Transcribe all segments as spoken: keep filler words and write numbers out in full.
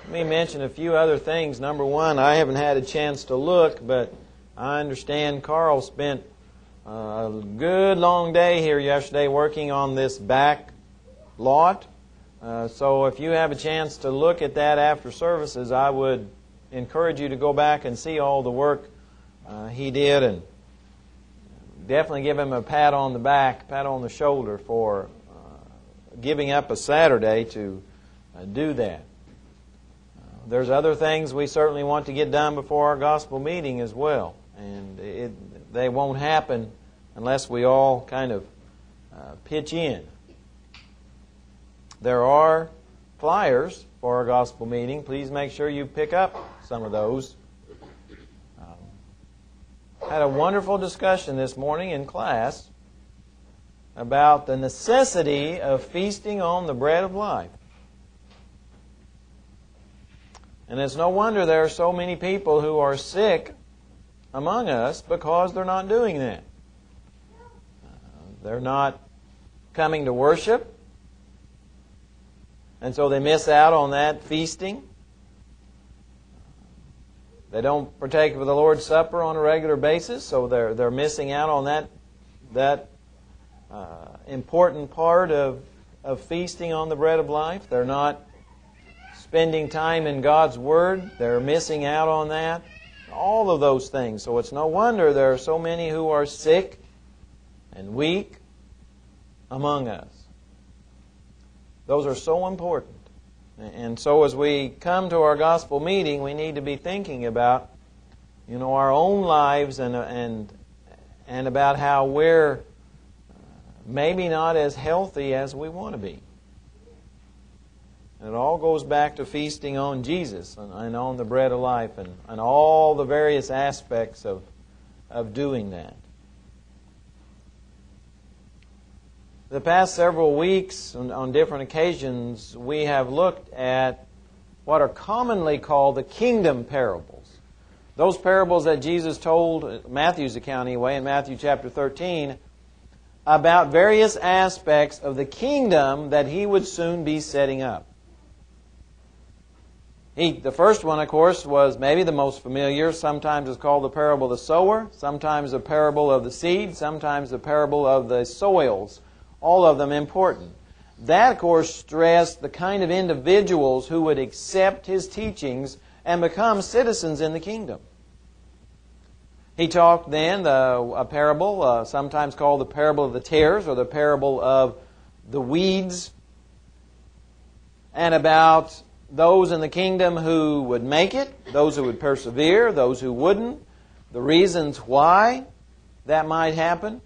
Let me mention a few other things. Number one, I haven't had a chance to look, but I understand Carl spent a good long day here yesterday working on this back lot. Uh, so if you have a chance to look at that after services, I would encourage you to go back and see all the work uh, he did, and definitely give him a pat on the back, pat on the shoulder for uh, giving up a Saturday to uh, do that. There's other things we certainly want to get done before our gospel meeting as well. And it, they won't happen unless we all kind of uh, pitch in. There are flyers for our gospel meeting. Please make sure you pick up some of those. Um, had a wonderful discussion this morning in class about the necessity of feasting on the bread of life. And it's no wonder there are so many people who are sick among us because they're not doing that. Uh, they're not coming to worship, and so they miss out on that feasting. They don't partake of the Lord's Supper on a regular basis, so they're they're missing out on that that uh, important part of of feasting on the bread of life. They're not spending time in God's Word. They're missing out on that. All of those things. So it's no wonder there are so many who are sick and weak among us. Those are so important. And so as we come to our gospel meeting, we need to be thinking about, you know, our own lives and and and about how we're maybe not as healthy as we want to be. And it all goes back to feasting on Jesus and, and on the bread of life and, and all the various aspects of, of doing that. The past several weeks, on, on different occasions, we have looked at what are commonly called the kingdom parables. Those parables that Jesus told, Matthew's account anyway, in Matthew chapter thirteen, about various aspects of the kingdom that He would soon be setting up. He, the first one, of course, was maybe the most familiar. Sometimes it's called the parable of the sower, sometimes the parable of the seed, sometimes the parable of the soils. All of them important. That, of course, stressed the kind of individuals who would accept His teachings and become citizens in the kingdom. He talked then the, a parable, uh, sometimes called the parable of the tares or the parable of the weeds, and about those in the kingdom who would make it, those who would persevere, those who wouldn't, the reasons why that might happen.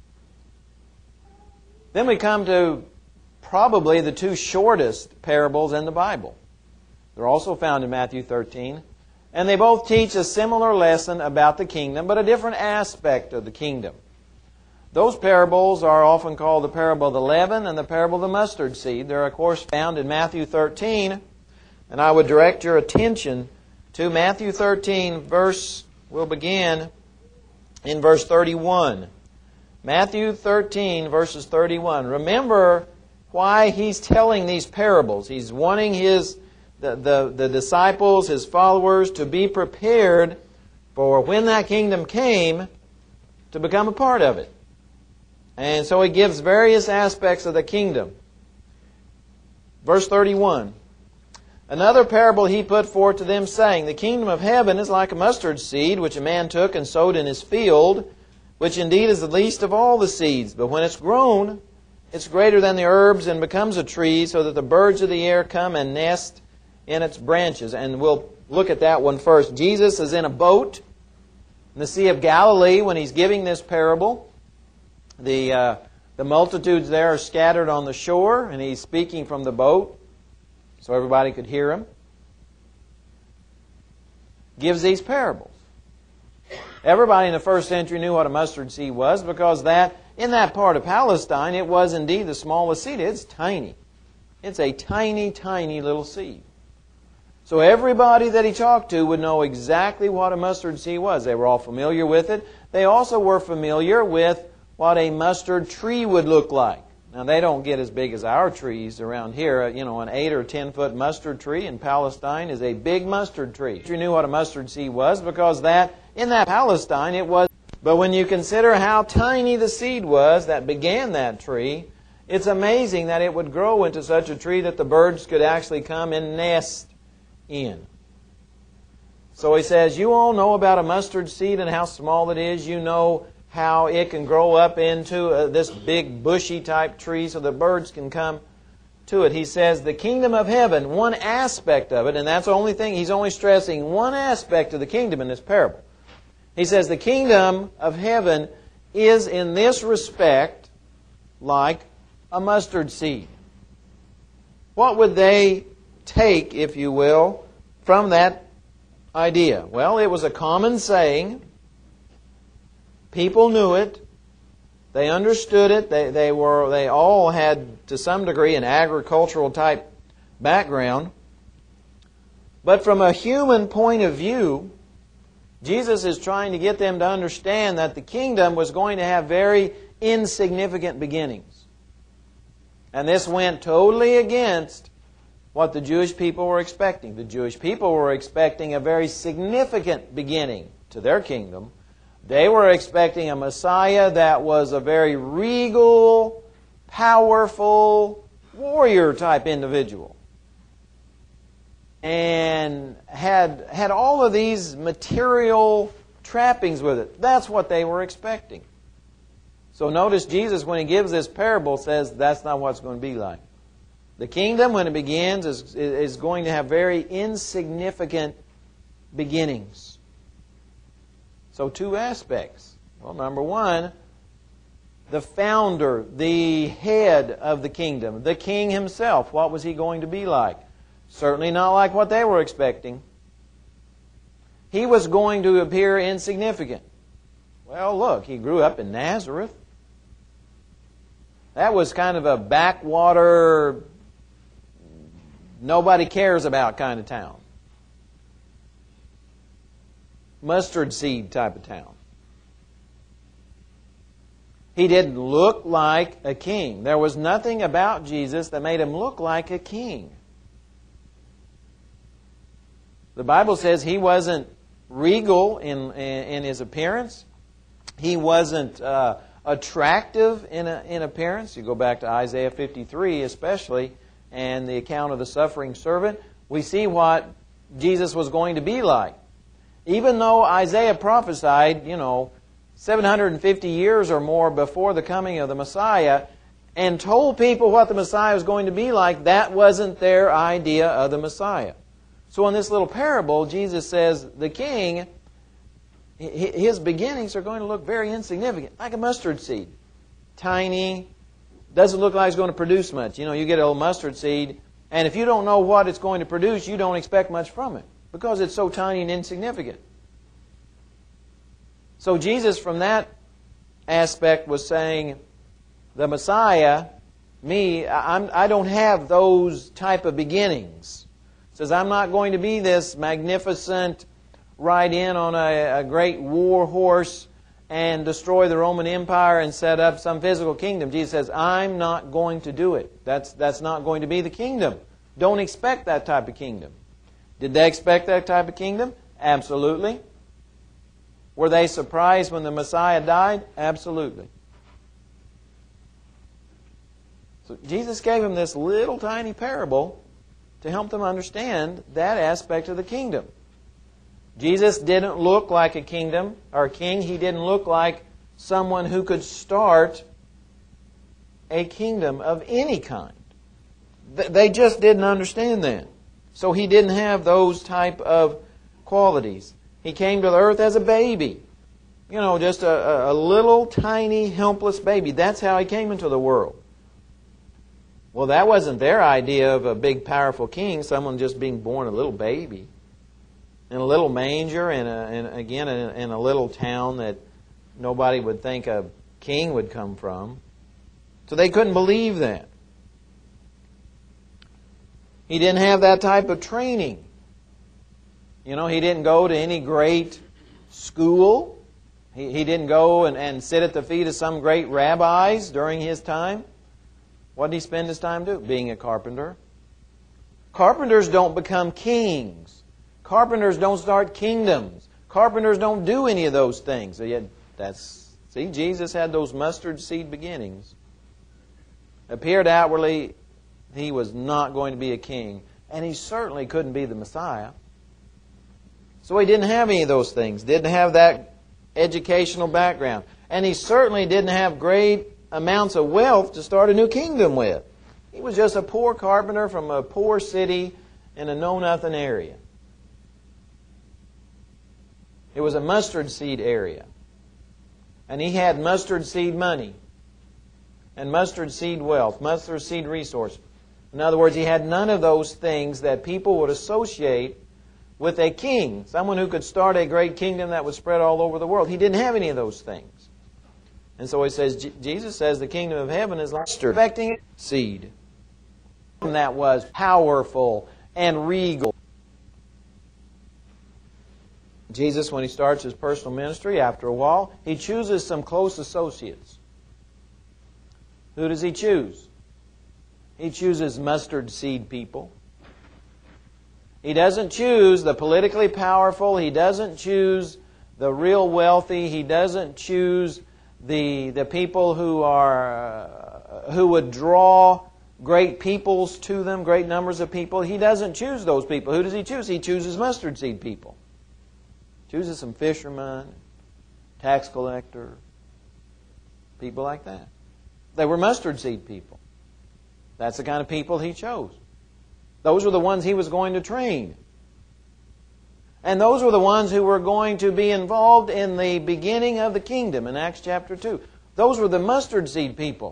Then we come to probably the two shortest parables in the Bible. They're also found in Matthew thirteen. And they both teach a similar lesson about the kingdom, but a different aspect of the kingdom. Those parables are often called the parable of the leaven and the parable of the mustard seed. They're, of course, found in Matthew thirteen. And I would direct your attention to Matthew thirteen, verse, we'll begin in verse thirty-one. Matthew thirteen, verses thirty-one. Remember why He's telling these parables. He's wanting His the, the, the disciples, His followers, to be prepared for when that kingdom came to become a part of it. And so He gives various aspects of the kingdom. Verse thirty-one. Another parable He put forth to them, saying, The kingdom of heaven is like a mustard seed, which a man took and sowed in his field, which indeed is the least of all the seeds. But when it's grown, it's greater than the herbs and becomes a tree, so that the birds of the air come and nest in its branches. And we'll look at that one first. Jesus is in a boat in the Sea of Galilee when He's giving this parable. The, uh, the multitudes there are scattered on the shore, and He's speaking from the boat, so everybody could hear Him. Gives these parables. Everybody in the first century knew what a mustard seed was, because that in that part of Palestine, it was indeed the smallest seed. It's tiny. It's a tiny, tiny little seed. So everybody that He talked to would know exactly what a mustard seed was. They were all familiar with it. They also were familiar with what a mustard tree would look like. Now, they don't get as big as our trees around here. You know, an eight or ten foot mustard tree in Palestine is a big mustard tree. You knew what a mustard seed was because that in that Palestine it was. But when you consider how tiny the seed was that began that tree, it's amazing that it would grow into such a tree that the birds could actually come and nest in. So he says, you all know about a mustard seed and how small it is. You know how it can grow up into uh, this big bushy type tree so the birds can come to it. He says the kingdom of heaven, one aspect of it, and that's the only thing, he's only stressing one aspect of the kingdom in this parable. He says the kingdom of heaven is in this respect like a mustard seed. What would they take, if you will, from that idea? Well, it was a common saying. People knew it. They understood it. They, they were they all had, to some degree, an agricultural type background. But from a human point of view, Jesus is trying to get them to understand that the kingdom was going to have very insignificant beginnings. And this went totally against what the Jewish people were expecting. The Jewish people were expecting a very significant beginning to their kingdom. They were expecting a Messiah that was a very regal, powerful, warrior-type individual. And had, had all of these material trappings with it. That's what they were expecting. So notice Jesus, when He gives this parable, says that's not what it's going to be like. The kingdom, when it begins, is, is going to have very insignificant beginnings. So two aspects. Well, number one, the founder, the head of the kingdom, the king himself, what was he going to be like? Certainly not like what they were expecting. He was going to appear insignificant. Well, look, he grew up in Nazareth. That was kind of a backwater, nobody cares about kind of town. Mustard seed type of town. He didn't look like a king. There was nothing about Jesus that made Him look like a king. The Bible says He wasn't regal in, in, in His appearance. He wasn't uh, attractive in, a, in appearance. You go back to Isaiah fifty-three especially, and the account of the suffering servant. We see what Jesus was going to be like. Even though Isaiah prophesied, you know, seven hundred fifty years or more before the coming of the Messiah, and told people what the Messiah was going to be like, that wasn't their idea of the Messiah. So in this little parable, Jesus says the king, his beginnings are going to look very insignificant, like a mustard seed. Tiny, doesn't look like it's going to produce much. You know, you get a little mustard seed, and if you don't know what it's going to produce, you don't expect much from it, because it's so tiny and insignificant. So Jesus, from that aspect, was saying, the Messiah, me, I'm, I don't have those type of beginnings. He says, I'm not going to be this magnificent, ride in on a, a great war horse and destroy the Roman Empire and set up some physical kingdom. Jesus says, I'm not going to do it. That's, that's not going to be the kingdom. Don't expect that type of kingdom. Did they expect that type of kingdom? Absolutely. Were they surprised when the Messiah died? Absolutely. So Jesus gave them this little tiny parable to help them understand that aspect of the kingdom. Jesus didn't look like a kingdom or a king. He didn't look like someone who could start a kingdom of any kind. They just didn't understand that. So He didn't have those type of qualities. He came to the earth as a baby. You know, just a, a little tiny helpless baby. That's how He came into the world. Well, that wasn't their idea of a big powerful king, someone just being born a little baby. In a little manger, and, and again in, in a little town that nobody would think a king would come from. So they couldn't believe that. He didn't have that type of training. You know, He didn't go to any great school. He, he didn't go and, and sit at the feet of some great rabbis during His time. What did he spend his time doing? Being a carpenter. Carpenters don't become kings. Carpenters don't start kingdoms. Carpenters don't do any of those things. So yet that's see, Jesus had those mustard seed beginnings. Appeared outwardly, he was not going to be a king. And he certainly couldn't be the Messiah. So he didn't have any of those things. Didn't have that educational background. And he certainly didn't have great amounts of wealth to start a new kingdom with. He was just a poor carpenter from a poor city in a know-nothing area. It was a mustard seed area. And he had mustard seed money. And mustard seed wealth. Mustard seed resource. In other words, he had none of those things that people would associate with a king. Someone who could start a great kingdom that would spread all over the world. He didn't have any of those things. And so he says, Jesus says the kingdom of heaven is like mustard affecting seed. And that was powerful and regal. Jesus, when he starts his personal ministry, after a while, he chooses some close associates. Who does he choose? He chooses mustard seed people. He doesn't choose the politically powerful. He doesn't choose the real wealthy. He doesn't choose the the people who are uh, who would draw great peoples to them, great numbers of people. He doesn't choose those people. Who does he choose? He chooses mustard seed people. Chooses some fishermen, tax collector, people like that. They were mustard seed people. That's the kind of people he chose. Those were the ones he was going to train. And those were the ones who were going to be involved in the beginning of the kingdom in Acts chapter two. Those were the mustard seed people.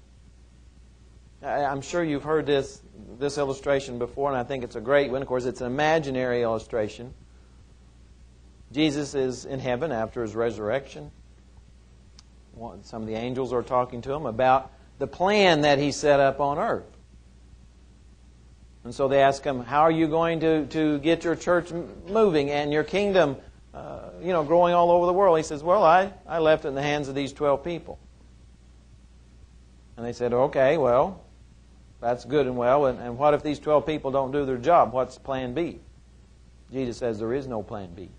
I'm sure you've heard this, this illustration before, and I think it's a great one. Of course, it's an imaginary illustration. Jesus is in heaven after his resurrection. Some of the angels are talking to him about the plan that he set up on earth. And so they ask him, how are you going to, to get your church moving and your kingdom uh, you know, growing all over the world? He says, well, I, I left it in the hands of these twelve people. And they said, okay, well, that's good and well. And, and what if these twelve people don't do their job? What's plan B? Jesus says there is no plan B.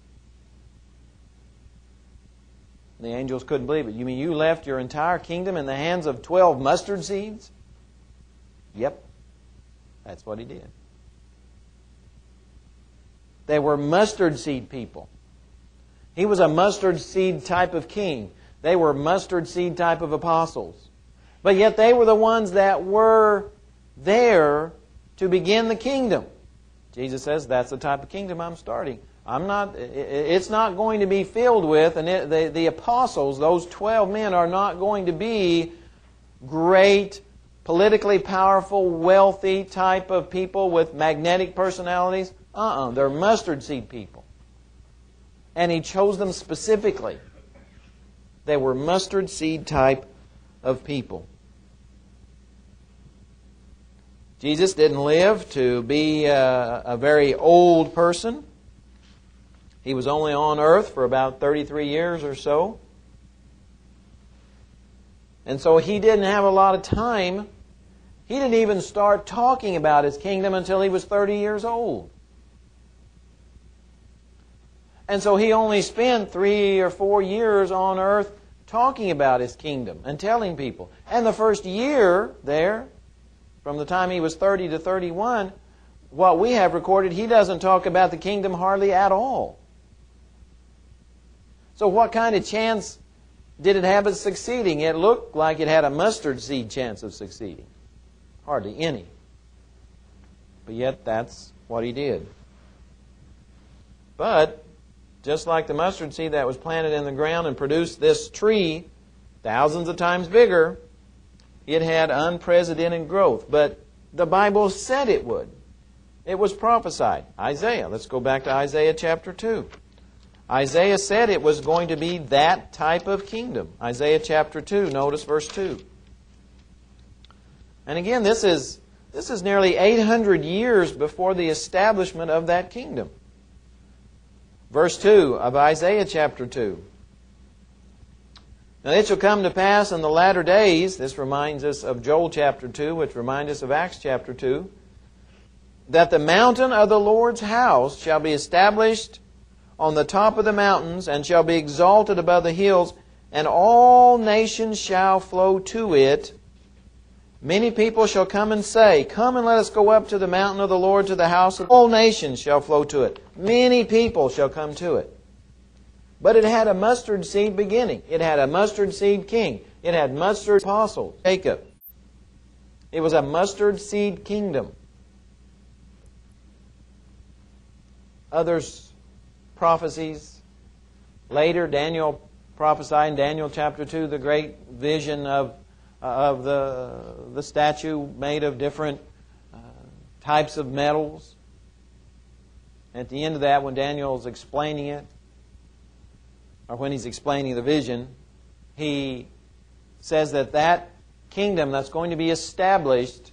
The angels couldn't believe it. You mean you left your entire kingdom in the hands of twelve mustard seeds? Yep. That's what he did. They were mustard seed people. He was a mustard seed type of king. They were mustard seed type of apostles. But yet they were the ones that were there to begin the kingdom. Jesus says, that's the type of kingdom I'm starting. I'm not, it's not going to be filled with, and it, the, the apostles, those twelve men, are not going to be great, politically powerful, wealthy type of people with magnetic personalities. Uh-uh, they're mustard seed people. And he chose them specifically. They were mustard seed type of people. Jesus didn't live to be a, a very old person. He was only on earth for about thirty-three years or so. And so he didn't have a lot of time. He didn't even start talking about his kingdom until he was thirty years old. And so he only spent three or four years on earth talking about his kingdom and telling people. And the first year there, from the time he was thirty to thirty-one, what we have recorded, he doesn't talk about the kingdom hardly at all. So what kind of chance did it have of succeeding? It looked like it had a mustard seed chance of succeeding. Hardly any. But yet that's what he did. But just like the mustard seed that was planted in the ground and produced this tree thousands of times bigger, it had unprecedented growth. But the Bible said it would. It was prophesied. Isaiah. Let's go back to Isaiah chapter two. Isaiah said it was going to be that type of kingdom. Isaiah chapter two, notice verse two. And again, this is, this is nearly eight hundred years before the establishment of that kingdom. Verse two of Isaiah chapter two. Now it shall come to pass in the latter days, this reminds us of Joel chapter two, which reminds us of Acts chapter two, that the mountain of the Lord's house shall be established on the top of the mountains, and shall be exalted above the hills, and all nations shall flow to it. Many people shall come and say, Come and let us go up to the mountain of the Lord, to the house of all nations shall flow to it. Many people shall come to it. But it had a mustard seed beginning. It had a mustard seed king. It had mustard apostles, Jacob. It was a mustard seed kingdom. Others prophecies later, Daniel prophesied in Daniel chapter two the great vision of uh, of the the statue made of different uh, types of metals. At the end of that, when Daniel's explaining it, or when he's explaining the vision, he says that that kingdom that's going to be established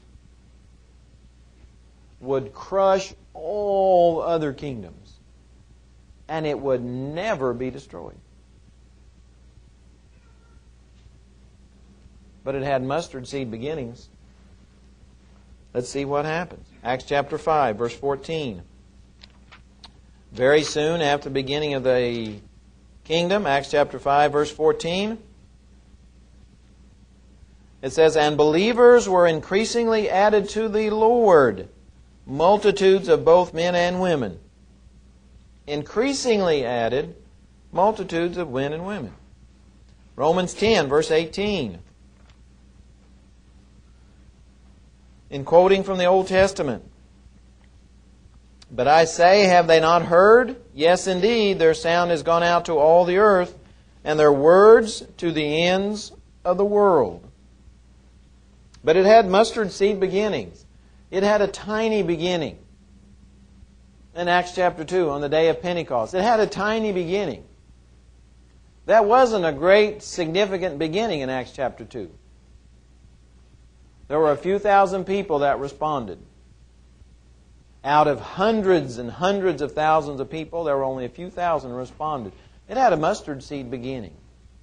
would crush all other kingdoms, and it would never be destroyed. But it had mustard seed beginnings. Let's see what happens. Acts chapter five, verse fourteen. Very soon after the beginning of the kingdom, Acts chapter five, verse fourteen, it says, And believers were increasingly added to the Lord, multitudes of both men and women. Increasingly added, multitudes of men and women. Romans ten, verse eighteen. In quoting from the Old Testament, But I say, have they not heard? Yes, indeed, their sound has gone out to all the earth, and their words to the ends of the world. But it had mustard seed beginnings. It had a tiny beginning. In Acts chapter two, on the day of Pentecost, it had a tiny beginning. That wasn't a great, significant beginning in Acts chapter two. There were a few thousand people that responded. Out of hundreds and hundreds of thousands of people, there were only a few thousand responded. It had a mustard seed beginning.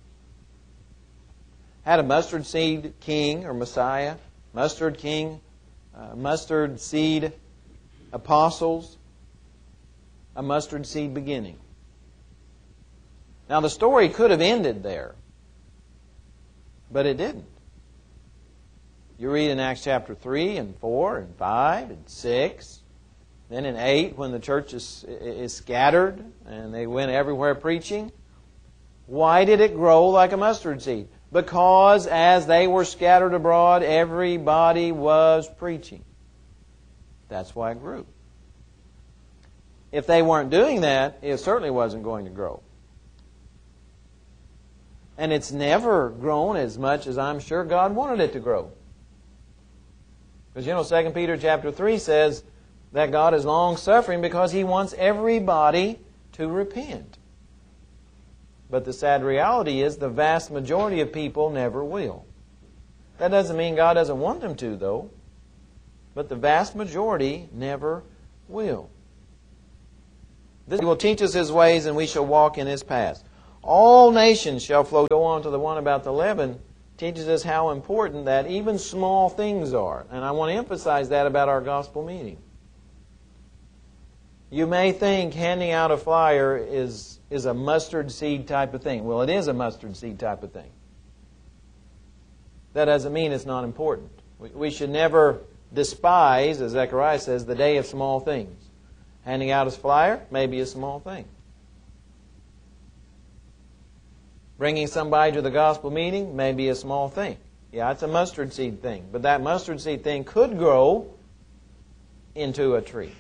Had a mustard seed king or Messiah, mustard king, uh, mustard seed apostles, a mustard seed beginning. Now the story could have ended there, but it didn't. You read in Acts chapter three and four and five and six, then in eight when the church is, is scattered and they went everywhere preaching. Why did it grow like a mustard seed? Because as they were scattered abroad, everybody was preaching. That's why it grew. If they weren't doing that, it certainly wasn't going to grow. And it's never grown as much as I'm sure God wanted it to grow. Because you know, Second Peter chapter three says that God is long-suffering because He wants everybody to repent. But the sad reality is the vast majority of people never will. That doesn't mean God doesn't want them to, though. But the vast majority never will. This will teach us His ways, and we shall walk in His paths. All nations shall flow. Go on to the one about the leaven. Teaches us how important that even small things are. And I want to emphasize that about our gospel meeting. You may think handing out a flyer is, is a mustard seed type of thing. Well, it is a mustard seed type of thing. That doesn't mean it's not important. We, we should never despise, as Zechariah says, the day of small things. Handing out a flyer may be a small thing. Bringing somebody to the gospel meeting may be a small thing. Yeah, it's a mustard seed thing. But that mustard seed thing could grow into a tree.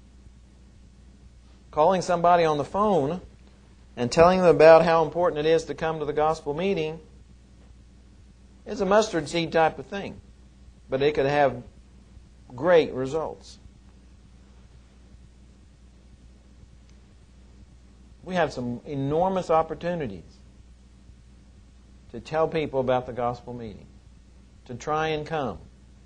Calling somebody on the phone and telling them about how important it is to come to the gospel meeting is a mustard seed type of thing. But it could have great results. We have some enormous opportunities to tell people about the gospel meeting, to try and come.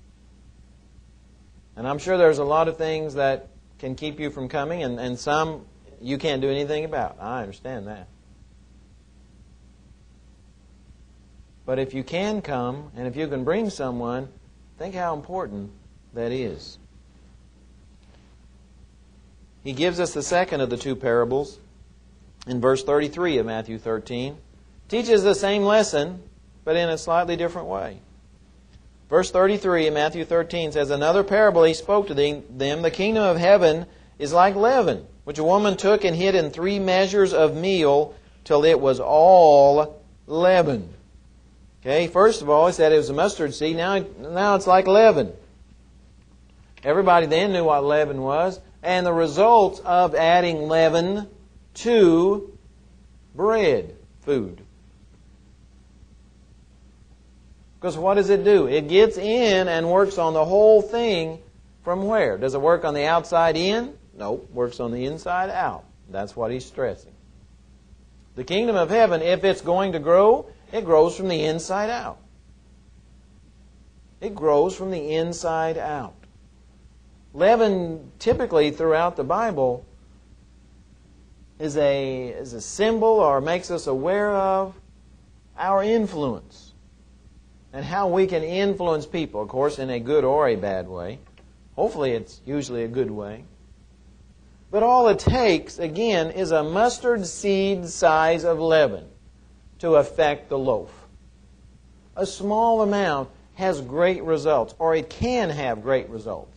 And I'm sure there's a lot of things that can keep you from coming, and, and some you can't do anything about. I understand that. But if you can come, and if you can bring someone, think how important that is. He gives us the second of the two parables in verse thirty-three of Matthew thirteen. Teaches the same lesson, but in a slightly different way. Verse thirty-three in Matthew thirteen says, Another parable he spoke to them, the kingdom of heaven is like leaven, which a woman took and hid in three measures of meal till it was all leavened. Okay, first of all, he said it was a mustard seed. Now, now it's like leaven. Everybody then knew what leaven was. And the results of adding leaven to bread, food. Because what does it do? It gets in and works on the whole thing from where? Does it work on the outside in? Nope, works on the inside out. That's what he's stressing. The kingdom of heaven, if it's going to grow, it grows from the inside out. It grows from the inside out. Leaven, typically throughout the Bible, is a, is a symbol or makes us aware of our influence and how we can influence people, of course, in a good or a bad way. Hopefully it's usually a good way. But all it takes, again, is a mustard seed size of leaven to affect the loaf. A small amount has great results, or it can have great results.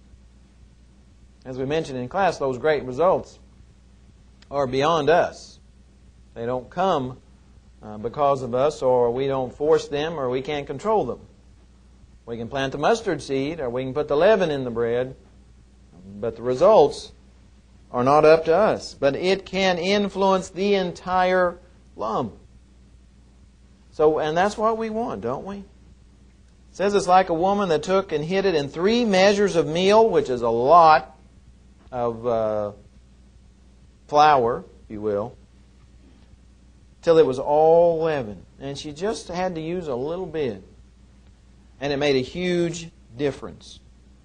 As we mentioned in class, those great results are beyond us. They don't come uh, because of us, or we don't force them, or we can't control them. We can plant the mustard seed, or we can put the leaven in the bread, but the results are not up to us. But it can influence the entire lump. So, and that's what we want, don't we? It says it's like a woman that took and hid it in three measures of meal, which is a lot of uh, flour, if you will, till it was all leavened. And she just had to use a little bit. And it made a huge difference.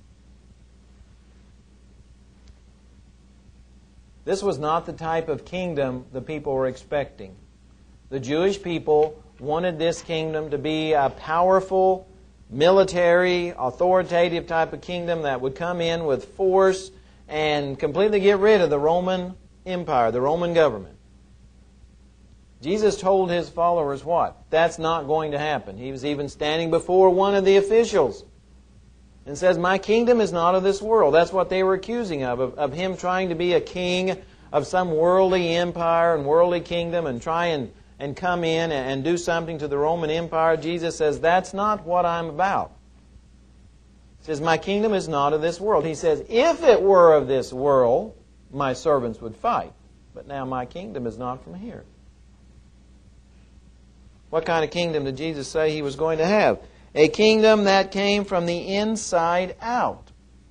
This was not the type of kingdom the people were expecting. The Jewish people wanted this kingdom to be a powerful, military, authoritative type of kingdom that would come in with force and completely get rid of the Roman Empire, the Roman government. Jesus told His followers what? That's not going to happen. He was even standing before one of the officials and says, My kingdom is not of this world. That's what they were accusing of, of, of Him trying to be a king of some worldly empire and worldly kingdom and try and, and come in and, and do something to the Roman Empire. Jesus says, that's not what I'm about. He says, my kingdom is not of this world. He says, if it were of this world, my servants would fight. But now my kingdom is not from here. What kind of kingdom did Jesus say He was going to have? A kingdom that came from the inside out.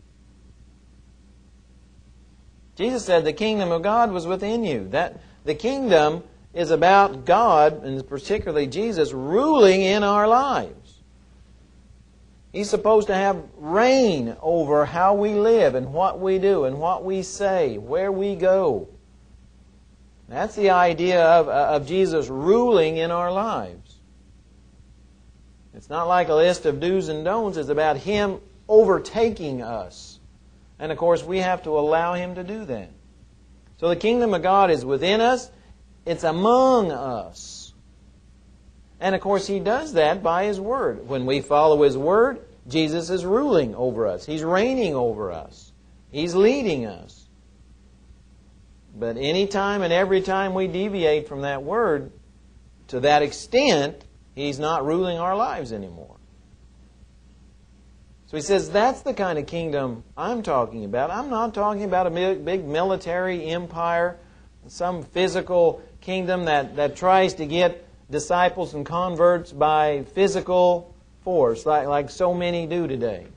Jesus said the kingdom of God was within you. That the kingdom is about God, and particularly Jesus, ruling in our lives. He's supposed to have reign over how we live and what we do and what we say, where we go. That's the idea of, of Jesus ruling in our lives. It's not like a list of do's and don'ts. It's about Him overtaking us. And of course, we have to allow Him to do that. So the kingdom of God is within us. It's among us. And of course, He does that by His Word. When we follow His Word, Jesus is ruling over us. He's reigning over us. He's leading us. But any time and every time we deviate from that Word, to that extent, He's not ruling our lives anymore. So He says, that's the kind of kingdom I'm talking about. I'm not talking about a big military empire, some physical kingdom that, that tries to get disciples and converts by physical force, like, like so many do today.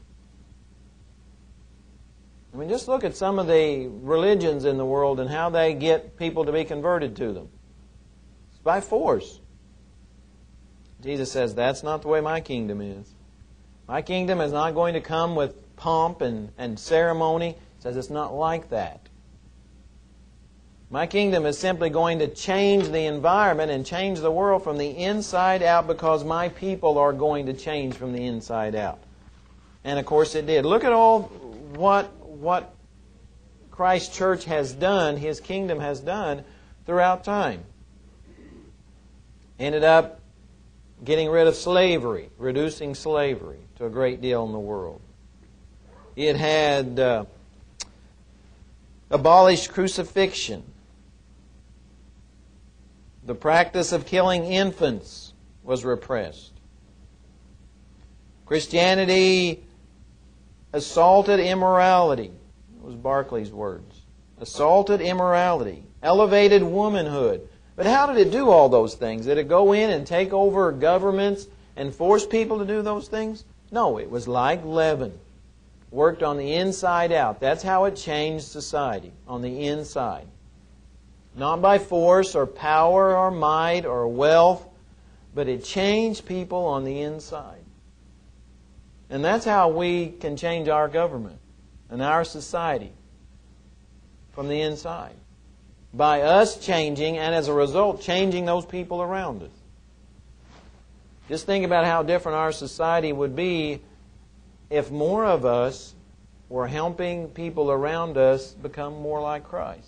I mean, just look at some of the religions in the world and how they get people to be converted to them. It's by force. Jesus says, that's not the way my kingdom is. My kingdom is not going to come with pomp and, and ceremony. He says it's not like that. My kingdom is simply going to change the environment and change the world from the inside out, because my people are going to change from the inside out. And of course it did. Look at all what, what Christ's church has done, His kingdom has done throughout time. Ended up getting rid of slavery, reducing slavery to a great deal in the world. It had uh, abolished crucifixion. The practice of killing infants was repressed. Christianity assaulted immorality. That was Barclay's words. Assaulted immorality. Elevated womanhood. But how did it do all those things? Did it go in and take over governments and force people to do those things? No, it was like leaven. Worked on the inside out. That's how it changed society, on the inside. Not by force or power or might or wealth, but it changed people on the inside. And that's how we can change our government and our society, from the inside. By us changing, and as a result, changing those people around us. Just think about how different our society would be if more of us were helping people around us become more like Christ.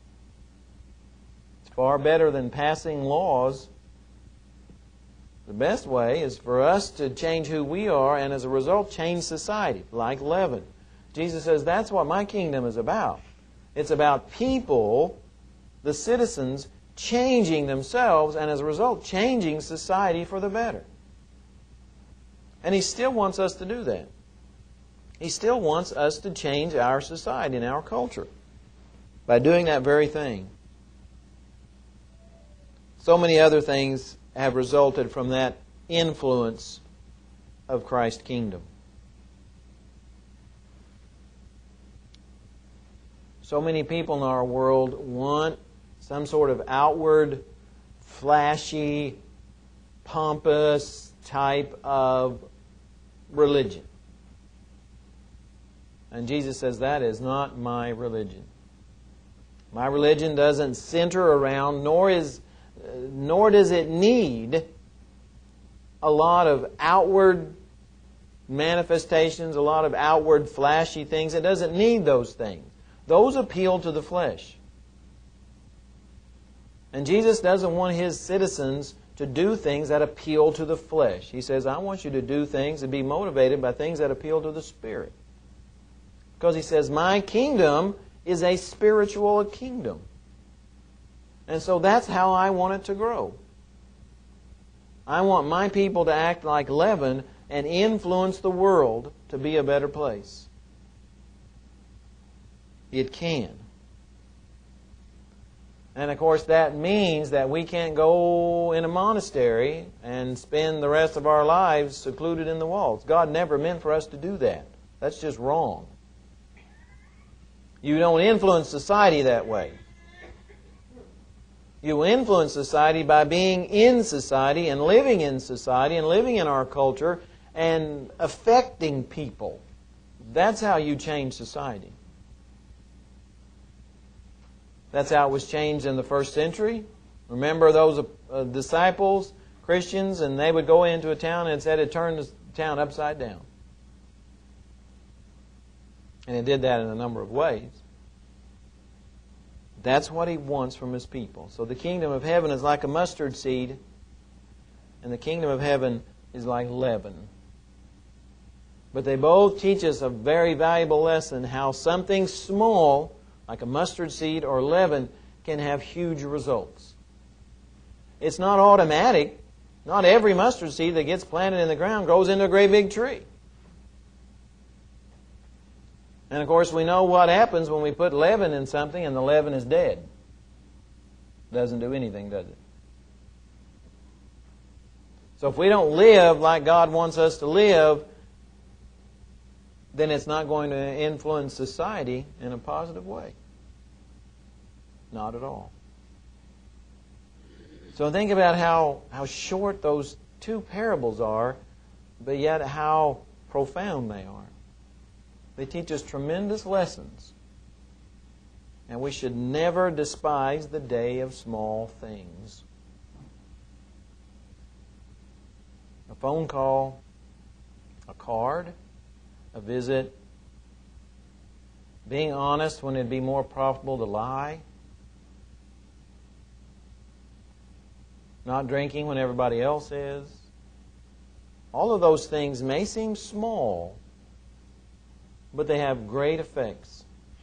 It's far better than passing laws. The best way is for us to change who we are, and as a result, change society, like leaven. Jesus says, that's what my kingdom is about. It's about people, the citizens, changing themselves, and as a result, changing society for the better. And He still wants us to do that. He still wants us to change our society and our culture by doing that very thing. So many other things have resulted from that influence of Christ's kingdom. So many people in our world want some sort of outward, flashy, pompous type of religion. And Jesus says, that is not my religion. My religion doesn't center around, nor is, nor does it need a lot of outward manifestations, a lot of outward flashy things. It doesn't need those things. Those appeal to the flesh. And Jesus doesn't want His citizens to do things that appeal to the flesh. He says, I want you to do things and be motivated by things that appeal to the Spirit. Because He says, my kingdom is a spiritual kingdom. And so that's how I want it to grow. I want my people to act like leaven and influence the world to be a better place. It can. And of course that means that we can't go in a monastery and spend the rest of our lives secluded in the walls. God never meant for us to do that. That's just wrong. You don't influence society that way. You influence society by being in society and living in society and living in our culture and affecting people. That's how you change society. That's how it was changed in the first century. Remember those uh, disciples, Christians, and they would go into a town and it said it turned the town upside down. And it did that in a number of ways. That's what He wants from His people. So the kingdom of heaven is like a mustard seed, and the kingdom of heaven is like leaven. But they both teach us a very valuable lesson, how something small, like a mustard seed or leaven, can have huge results. It's not automatic. Not every mustard seed that gets planted in the ground grows into a great big tree. And of course we know what happens when we put leaven in something and the leaven is dead. Doesn't do anything, does it? So if we don't live like God wants us to live, then it's not going to influence society in a positive way. Not at all. So think about how, how short those two parables are, but yet how profound they are. They teach us tremendous lessons And we should never despise the day of small things. A phone call, a card, a visit, being honest when it'd be more profitable to lie, not drinking when everybody else is. All of those things may seem small, but they have great effects.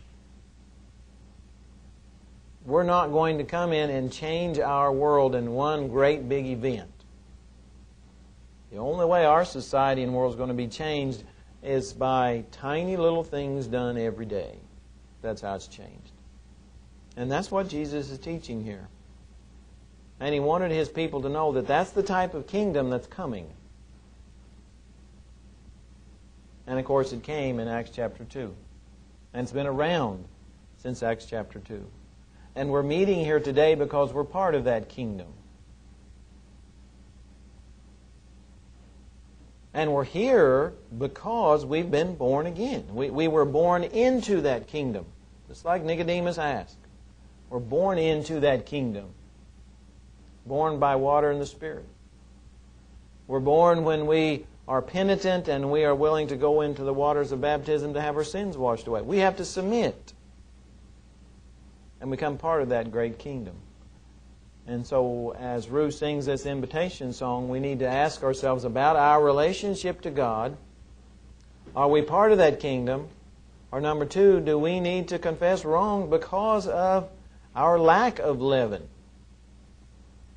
We're not going to come in and change our world in one great big event. The only way our society and world is going to be changed is by tiny little things done every day. That's how it's changed. And that's what Jesus is teaching here. And He wanted His people to know that that's the type of kingdom that's coming. And of course it came in Acts chapter two. And it's been around since Acts chapter two. And we're meeting here today because we're part of that kingdom. And we're here because we've been born again. We, we were born into that kingdom. Just like Nicodemus asked. We're born into that kingdom. Born by water and the Spirit. We're born when we are penitent and we are willing to go into the waters of baptism to have our sins washed away. We have to submit and become part of that great kingdom. And so as Ruth sings this invitation song, we need to ask ourselves about our relationship to God. Are we part of that kingdom? Or number two, do we need to confess wrong because of our lack of leaven?